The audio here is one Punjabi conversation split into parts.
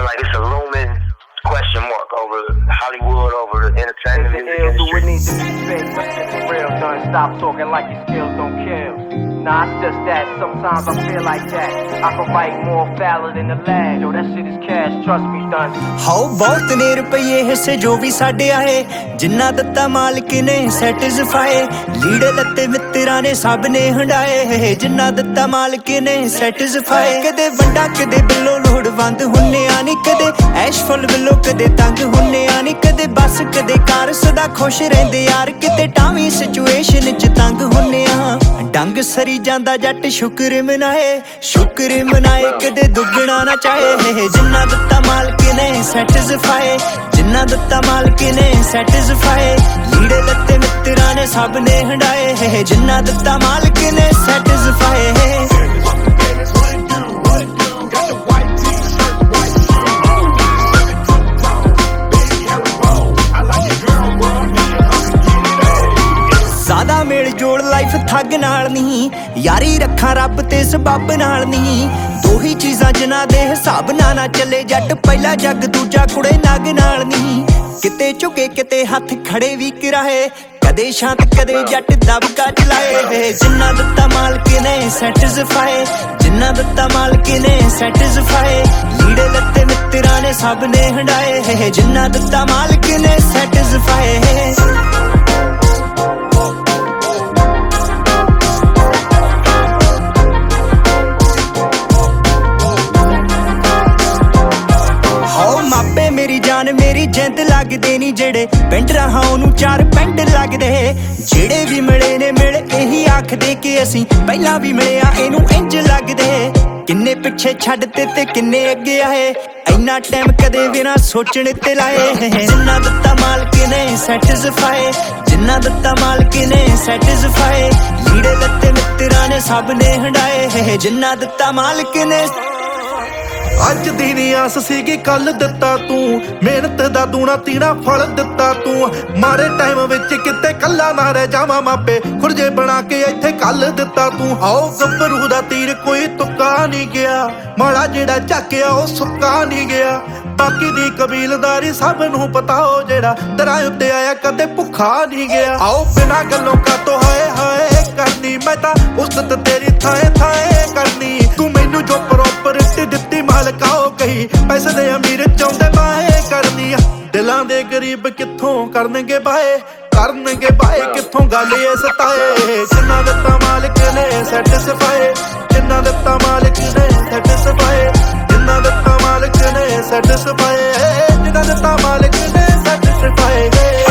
like it's a looming question mark over Hollywood, over the entertainment music industry. Do it needs to be fixed, but shit for real, done. Stop talking like your skills don't kill. Nah, it's just that sometimes I feel like that. I can write more foul than the lad. Yo, that shit is cash, trust me, done. ਹਾਓ ਬਹੁਤ ਨੇ ਰੁਪਈਏ ਹਿੱਸੇ ਜੋ ਵੀ ਸਾਡੇ ਆਏ, ਜਿੰਨਾ ਦਿੱਤਾ ਮਾਲਕ ਨੇ ਸੈਟਿਸਫਾਈ। ਲੀੜੇ ਲੱਤੇ ਮਿੱਤਰਾਂ ਨੇ ਸਭ ਨੇ ਹੰਡਾਏ, ਜਿੰਨਾ ਦਿੱਤਾ ਮਾਲਕ ਨੇ ਸੈਟਿਸਫਾਈ। ਕਦੇ ਵੰਡਾ ਕਦੇ ਬਿੱਲੋ ਲੋੜਵੰਦ ਹੁੰਨੇ ਆ ਨੀ, ਕਦੇ ਐਸ਼ ਫੁੱਲ ਬਿੱਲੋ ਕਦੇ ਤੰਗ ਹੁੰਨੇ ਆ ਨੀ, ਕਦੇ ਬੱਸ ਕਦੇ ਕਾਰ ਸਦਾ ਖੁਸ਼ ਰਹਿੰਦੇ ਯਾਰ, ਕਿਤੇ ਟਾਵੀਂ ਸਿਚੁਏਸ਼ਨ ਚ ਤੰਗ ਹੁੰਨੇ ਆ। ਡੰਗ ਸਰੀ ਜਾਂਦਾ ਜੱਟ ਸ਼ੁਕਰ ਮਨਾਏ, ਸ਼ੁਕਰ ਮਨਾਏ ਕਦੇ ਦੁੱਗਣਾ ਨਾ ਚਾਹੇ, ਜਿੰਨਾ ਦਿੱਤਾ ਮਾਲਕ ਨੇ ਸੈਟਿਸਫਾਈ, ਜਿੰਨਾ ਦਿੱਤਾ ਮਾਲਕ ਨੇ ਸੈਟਿਸਫਾਈ। ਲੀੜੇ ਲੱਤੇ ਮਿੱਤਰਾਂ ਨੇ ਸਭ ਨੇ ਹੰਡਾਏ, ਜਿੰਨਾ ਦਿੱਤਾ ਮਾਲਕ ਨੇ ਸੈਟਿਸਫਾਈ। ਜ਼ਿਆਦਾ ਮੇਲ ਜੋੜ ਲਾਈਫ ਠੱਗ ਨਾਲ ਨਹੀਂ, ਯਾਰੀ ਰੱਖਾਂ ਰੱਬ ਤੇ ਸਬੱਬ ਨਾਲ ਨਹੀਂ। ਦੋ ਹੀ ਚੀਜ਼ਾਂ ਜਿਨ੍ਹਾਂ ਦੇ ਹਿਸਾਬ ਨਾਲ ਨਾ ਚੱਲੇ ਜੱਟ, ਪਹਿਲਾ ਜੱਗ ਦੂਜਾ ਕੁੜੇ ਨਗ ਨਾਲ ਨਹੀਂ। ਕਿਤੇ ਝੁਕੇ ਕਿਤੇ ਹੱਥ ਖੜੇ ਵੀ ਕਰਾਏ, ਕਦੇ ਸ਼ਾਂਤ ਕਦੇ ਜੱਟ ਦਬਕਾ ਚਲਾਏ। ਜਿੰਨਾ ਦਿੱਤਾ ਮਾਲਕ ਨੇ ਸੈਟਿਸਫਾਈ, ਜਿੰਨਾ ਦਿੱਤਾ ਮਾਲਕ ਨੇ ਸੈਟਿਸਫਾਈ। ਲੀੜੇ ਲੱਤੇ ਮਿੱਤਰਾਂ ਨੇ ਸਭ ਨੇ ਹੰਡਾਏ, ਜਿੰਨਾ ਦਿੱਤਾ ਮਾਲਕ ਨੇ ਸੈਟਿਸਫਾਈ। ਮੇਰੀ ਜਾਨ ਮੇਰੀ ਜਿੰਦ ਲੱਗਦੇ ਨੀ, ਜਿਹੜੇ ਪਿੰਡ ਰਹਾ ਉਹਨੂੰ ਚਾਰ ਪਿੰਡ ਲੱਗਦੇ। ਜਿਹੜੇ ਵੀ ਮਿਲੇ ਨੇ ਮਿਲ ਇਹੀ ਆਖਦੇ ਕਿ ਅਸੀਂ ਪਹਿਲਾਂ ਵੀ ਮਿਲਿਆ, ਇਹਨੂੰ ਇੰਜ ਲੱਗਦੇ। ਕਿੰਨੇ ਪਿੱਛੇ ਛੱਡਤੇ ਤੇ ਕਿੰਨੇ ਅੱਗੇ ਆਏ, ਇੰਨਾ ਟਾਈਮ ਕਦੇ ਵੀ ਨਾ ਸੋਚਣ ਤੇ ਲਾਏ। ਜਿੰਨਾ ਦਿੱਤਾ ਮਾਲਕ ਨੇ ਸੈਟਿਸਫਾਈ, ਜਿੰਨਾ ਦਿੱਤਾ ਮਾਲਕ ਨੇ ਸੈਟਿਸਫਾਈ। ਲੀੜੇ ਲੱਤੇ ਮਿੱਤਰਾਂ ਨੇ ਸਭ ਨੇ ਹੰਡਾਏ, ਜਿੰਨਾ ਦਿੱਤਾ ਮਾਲਕ ਨੇ। ਅੱਜ ਦੀ ਨੀ ਆਸ ਸੀਗੀ ਕੱਲ ਦਿੱਤਾ ਤੂੰ, ਮਿਹਨਤ ਦਾ ਦੂਣਾ ਤੀਣਾ ਫਲ ਦਿੱਤਾ ਤੂੰ। ਮਾਰੇ ਟਾਈਮ ਵਿੱਚ ਕਿਤੇ ਕੱਲਾ ਨਾ ਰਹਿ ਜਾਵਾਂ, ਮਾਪੇ ਖੁਰਜੇ ਬਣਾ ਕੇ ਇੱਥੇ ਕੱਲ ਦਿੱਤਾ ਤੂੰ। ਆਓ ਗੱਭਰੂ ਦਾ ਤੀਰ ਕੋਈ ਤੁੱਕਾ ਨਹੀਂ ਗਿਆ, ਮਾੜਾ ਜਿਹੜਾ ਝਾਕਿਆ ਉਹ ਸੁੱਕਾ ਨਹੀਂ ਗਿਆ। ਬਾਕੀ ਦੀ ਕਬੀਲਦਾਰੀ ਸਭ ਨੂੰ ਪਤਾ, ਉਹ ਜਿਹੜਾ ਦਰਾਂ ਉੱਤੇ ਆਇਆ ਕਦੇ ਭੁੱਖਾ ਨਹੀਂ ਗਿਆ। ਆਓ ਬਿਨਾਂ ਗੱਲੋਂ ਕਾਤੋਂ ਹਾਏ ਹਾਏ ਕਰਨੀ, ਮੈਂ ਤਾਂ ਉਸਤ ਤੇਰੀ ਥਾਏ ਥਾਏ ਕਰਨੀ। ਤੂੰ ਮੈਨੂੰ ਜੋ ਪ੍ਰੋਪਰਟੀ ਦਿੱਤੀ ਮਾਲਕਾ ਉਹ ਕਹੀ, ਪੈਸੇ ਦੇ ਅਮੀਰ ਚਾਹੁੰਦੇ ਬਾਏ ਕਰਨੀ। ਦਿਲਾਂ ਦੇ ਗਰੀਬ ਕਿੱਥੋਂ ਕਰਨਗੇ ਬਾਏ, ਕਰਨਗੇ ਬਾਏ ਕਿੱਥੋਂ ਗੱਲ ਇਹ ਸਤਾਏ। ਜਿੰਨਾ ਦਿੱਤਾ ਮਾਲਕ ਨੇ ਸੈਟਿਸਫਾਈ, ਜਿੰਨਾ ਦਿੱਤਾ ਮਾਲਕ ਨੇ ਸੈਟਿਸਫਾਈ। ਜਿੰਨਾ ਦਿੱਤਾ ਮਾਲਕ ਨੇ ਸੈਟਿਸਫਾਈ, ਜਿੰਨਾ ਦਿੱਤਾ ਮਾਲਕ ਨੇ ਸੈਟਿਸਫਾਈ।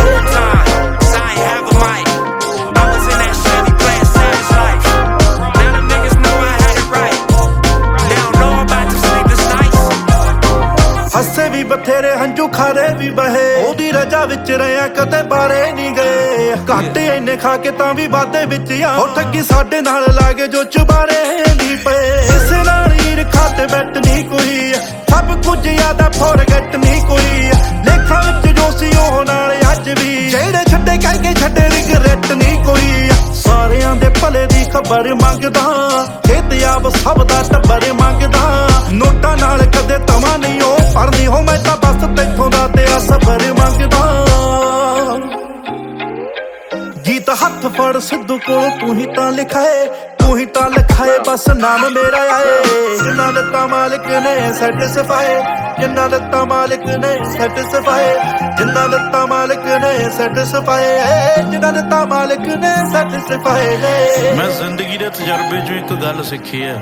ਹੱਸੇ ਵੀ ਬਥੇਰੇ ਹੰਝੂ ਖਾਰੇ ਵੀ ਬਹੇ, ਉਹਦੀ ਰਜਾ ਵਿੱਚ ਰਿਆ ਕਦੇ ਬਾਰੇ ਨਹੀਂ ਗਏ। ਘਾਟੇ ਇੰਨੇ ਖਾ ਕੇ ਤਾਂ ਵੀ ਵਾਧੇ ਵਿੱਚ ਆ, ਉਹ ਠੱਗੀ ਸਾਡੇ ਨਾਲ ਲਾਗੇ ਜੋ ਚੁਬਾਰੇ ਨਹੀਂ ਪਏ। ਇਸੇ ਨਾਲ ਹੀਰ ਖਾਤੇ ਬੈਠ ਨਹੀਂ ਕੋਈ, ਸਭ ਕੁਝ ਯਾਦਾਂ ਫੋਰਗੇਟ ਨਹੀਂ ਕੋਈ। ਲੇਖਾਂ ਵਿੱਚ ਜੋ ਸੀ ਉਹ ਨਾਲ ਅੱਜ ਵੀ, ਜਿਹੜੇ ਛੱਡੇ ਕਹਿ ਕੇ ਛੱਡੇ ਰਿਗਰੈਟ ਨਹੀਂ ਕੋਈ। ਸਾਰਿਆਂ ਦੇ ਭਲੇ ਦੀ ਖਬਰ ਮੰਗਦਾ, ਖੇਤਿਆਬ ਸਭ ਦਾ ਟੱਬਰ ਮੰਗਦਾ। ਨੋਟਾਂ ਨਾਲ ਕਦੇ ਤਵਾ ਨਹੀਂ ਉਹ ਪੜਨੀ ਹੋ, ਮੈਂ ਤਾਂ ਬਸ ਤੈਥੋਂ ਦਾ ਤੇ ਸਬਰ ਮੰਗਦਾ। ਗੀਤ ਹੱਥ ਫੜ ਸਿੱਧੂ ਕੋਲ ਤੂੰ ਹੀ ਤਾਂ ਲਿਖਾਏ, ਤੂੰ ਹੀ ਤਾਂ ਲਿਖਾਏ ਬਸ ਨਾਮ ਮੇਰਾ ਆਏ। ਜਿੰਨਾ ਦਿੱਤਾ ਮਾਲਕ ਨੇ ਸੈਟਿਸਫਾਈ, ਜਿੰਨਾ ਦਿੱਤਾ ਮਾਲਕ ਨੇ ਸੈਟਿਸਫਾਈ। ਜਿੰਨਾ ਦਿੱਤਾ ਮਾਲਕ ਨੇ ਸੈਟਿਸਫਾਈ, ਜਿੰਨਾ ਦਿੱਤਾ ਮਾਲਕ ਨੇ ਸੈਟਿਸਫਾਈ। ਮੈਂ ਜ਼ਿੰਦਗੀ ਦੇ ਤਜਰਬੇ ਚੋਂ ਇੱਕ ਗੱਲ ਸਿੱਖੀ ਹੈ,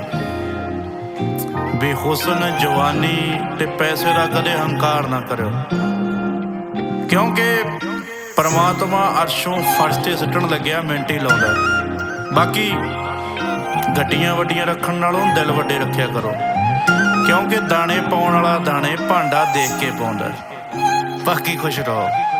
ਬੇਹੁਸਨ ਜਵਾਨੀ ਤੇ ਪੈਸੇ ਦਾ ਕਦੇ ਹੰਕਾਰ ਨਾ ਕਰਿਓ, ਕਿਉਂਕਿ ਪਰਮਾਤਮਾ ਅਰਸ਼ੋਂ ਫਰਸ਼ ਤੇ ਸਿੱਟਣ ਲੱਗਿਆ ਮਿੰਟ ਹੀ ਲਾਉਂਦਾ। ਬਾਕੀ ਗੱਡੀਆਂ ਵੱਡੀਆਂ ਰੱਖਣ ਨਾਲੋਂ ਦਿਲ ਵੱਡੇ ਰੱਖਿਆ ਕਰੋ, ਕਿਉਂਕਿ ਦਾਣੇ ਪਾਉਣ ਵਾਲਾ ਦਾਣੇ ਭਾਂਡਾ ਦੇਖ ਕੇ ਪਾਉਂਦਾ। ਬਾਕੀ ਖੁਸ਼ ਰਹੋ।